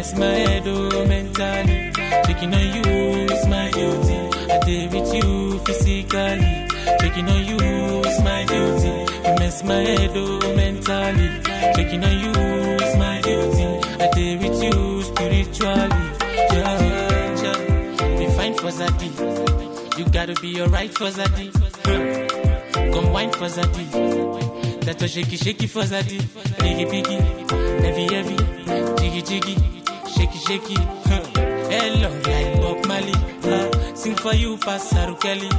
mess my head, oh, mentally. Checking on you is my duty. I stay with you physically. Checking on you is my duty. You mess my head, oh, mentally. Checking on you is my duty. I stay with you spiritually. Yeah. Be fine for Zadie. You gotta be alright for Zadie. Come wine for Zadie. That's a shaky for Zadie. Biggie, heavy, jiggy, shaky. Hello, like Bob Marley. Sing for you, Pastor Kelly.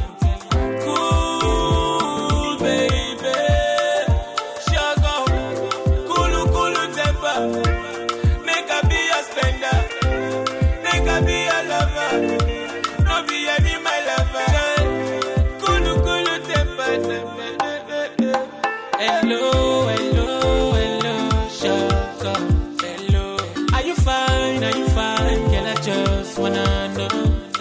Cool, baby. Sugar, cool temper. Make her be a spender. Make her be a lover. No be any my lover. Cool temper. Hello, sugar. Hello. Are you fine? Girl, I just wanna know.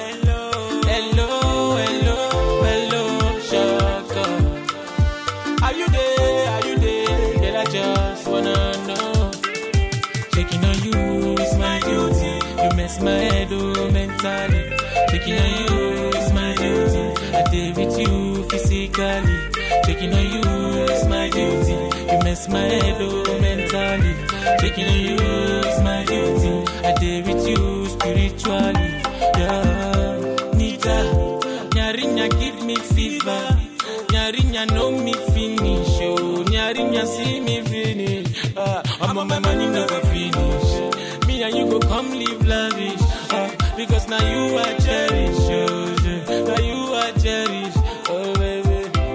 Hello, sugar. Are you there? Girl, I just wanna know. Checking on you is my duty. You mess my head, oh, mentally. Checking on you is my duty. I stay with you physically. Checking on you is my duty. You mess my head, oh, mentally. Checking on you is my duty. I stay with you spiritually. Yeah. Nita, Nyarinya give me fever. Nyarinya know me finish. Oh, Nyarinya see me finish. I'm on my money never finish. Me and you go come live lavish. Because now you are cherished. Oh, now you are cherished. Oh, baby.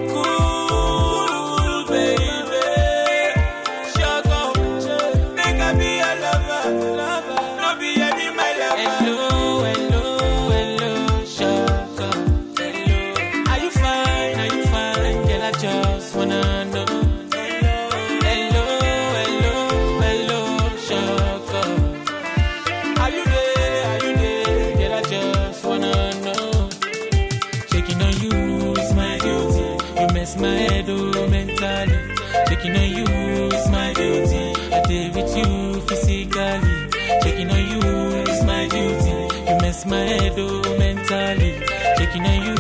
My head, oh, mentally. Checking on you is my duty. I stay with you physically. Checking on you is my duty. You mess my head, oh, mentally. Checking on you